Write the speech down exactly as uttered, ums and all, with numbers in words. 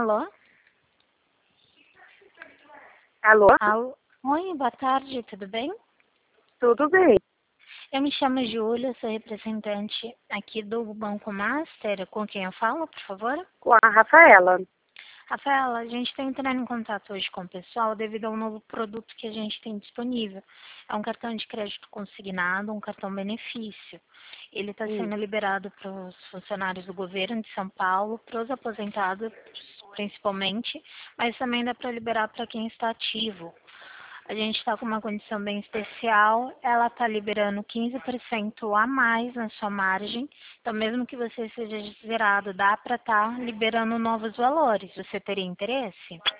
Alô? Alô? Alô? Oi, boa tarde, tudo bem? Tudo bem? Eu me chamo Júlia, sou representante aqui do Banco Master. Com quem eu falo, por favor? Com a Rafaela. Rafaela, a gente está entrando em contato hoje com o pessoal devido a um novo produto que a gente tem disponível. É um cartão de crédito consignado, um cartão benefício. Ele está Hum. sendo liberado para os funcionários do governo de São Paulo, para os aposentados principalmente, mas também dá para liberar para quem está ativo. A gente está com uma condição bem especial, ela está liberando quinze por cento a mais na sua margem, então mesmo que você seja zerado, dá para estar liberando novos valores. Você teria interesse?